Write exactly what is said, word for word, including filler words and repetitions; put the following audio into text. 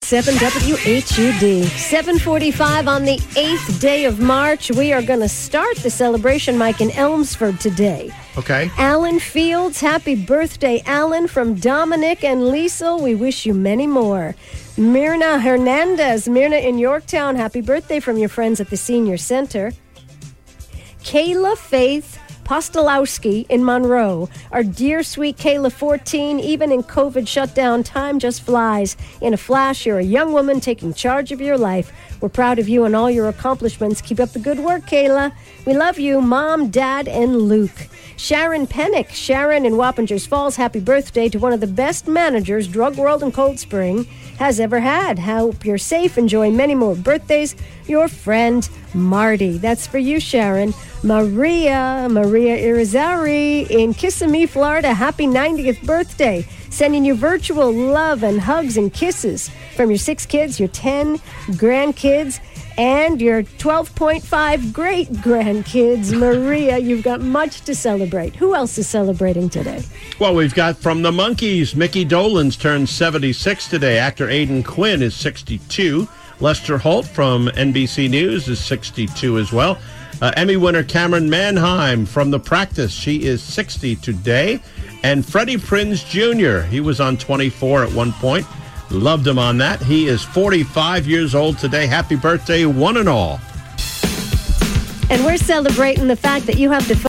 seven W H U D. seven forty-five on the eighth day of March. We are going to start the celebration, Mike, in Elmsford today. Okay. Alan Fields, happy birthday, Alan, from Dominic and Liesel. We wish you many more. Myrna Hernandez, Myrna in Yorktown, happy birthday from your friends at the Senior Center. Kayla Faith Postolowski in Monroe. Our dear sweet Kayla, fourteen, even in COVID shutdown, time just flies. In a flash, you're a young woman taking charge of your life. We're proud of you and all your accomplishments. Keep up the good work, Kayla. We love you, Mom, Dad, and Luke. Sharon Pennick, Sharon in Wappingers Falls, happy birthday to one of the best managers Drug World in Cold Spring has ever had. Hope you're safe. Enjoy many more birthdays. Your friend, Marty. That's for you, Sharon. Maria, Maria Irizarry in Kissimmee, Florida, happy ninetieth birthday. Sending you virtual love and hugs and kisses from your six kids, your ten grandkids, and your twelve point five great-grandkids. Maria, you've got much to celebrate. Who else is celebrating today? Well, we've got from the Monkees, Mickey Dolenz turned seventy-six today. Actor Aidan Quinn is sixty-two. Lester Holt from N B C News is sixty-two as well. Uh, Emmy winner Cameron Manheim from The Practice, she is sixty today. And Freddie Prinze Junior, he was on twenty-four at one point. Loved him on that. He is forty-five years old today. Happy birthday, one and all. And we're celebrating the fact that you have to